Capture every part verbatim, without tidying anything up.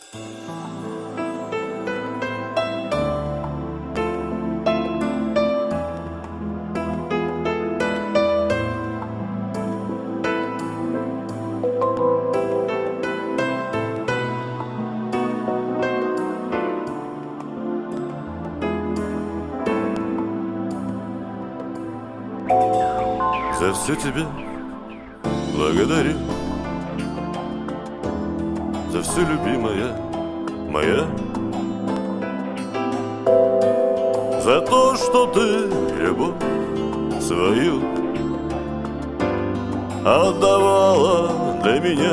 За все тебя благодарю, за все, любимая моя, за то, что ты любовь свою отдавала для меня,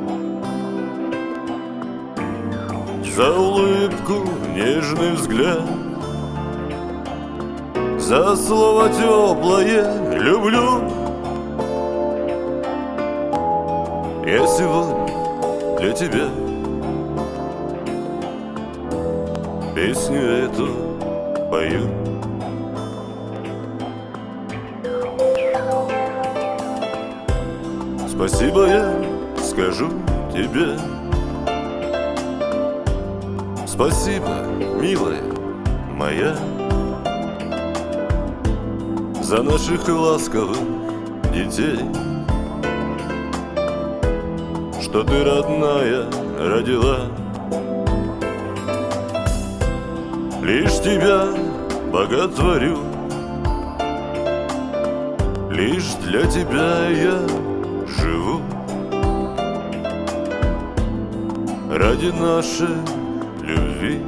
за улыбку, нежный взгляд, за слово теплое люблю. Я сегодня для тебя песню эту пою. Спасибо я скажу тебе. Спасибо, милая моя, за наших ласковых детей, что ты, родная, родила. Лишь тебя боготворю, лишь для тебя я живу. Ради нашей любви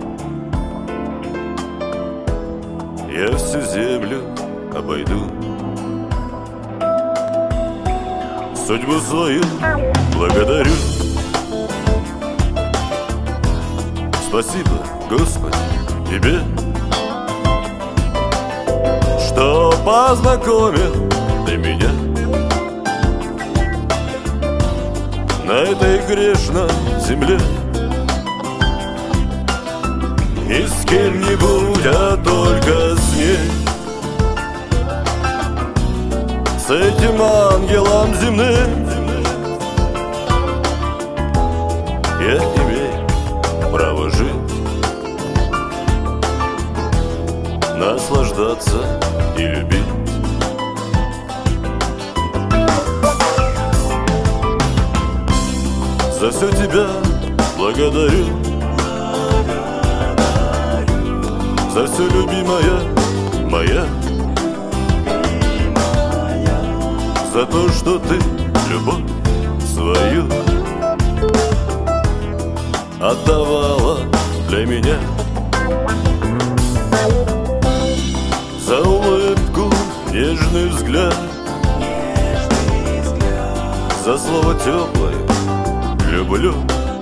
я всю землю обойду. Судьбу свою благодарю. Спасибо, Господи, тебе, что познакомил ты меня на этой грешной земле. Не с кем-нибудь, а только с ней, с этим ангелом земным. Я имею право жить, наслаждаться и любить. За все тебя благодарю, за все, любимая моя, за то, что ты любовь свою отдавала для меня, за улыбку, нежный взгляд, за слово теплое люблю.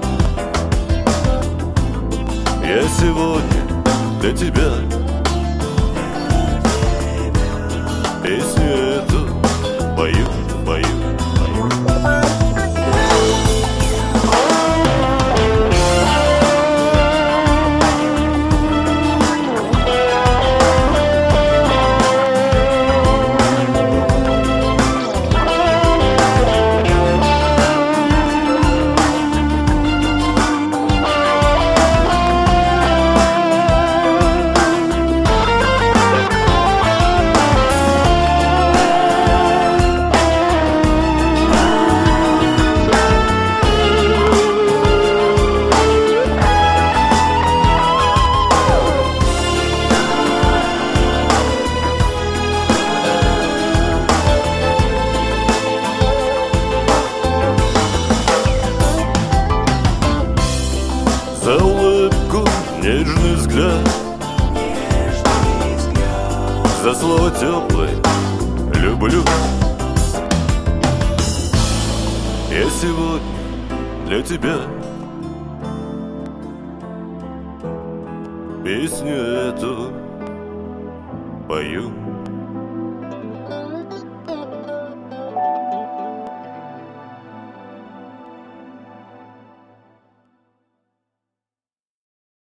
Я сегодня для тебя песню эту пою, пою, пою. За улыбку, нежный взгляд, за слово теплое люблю. Я сегодня для тебя песню эту пою.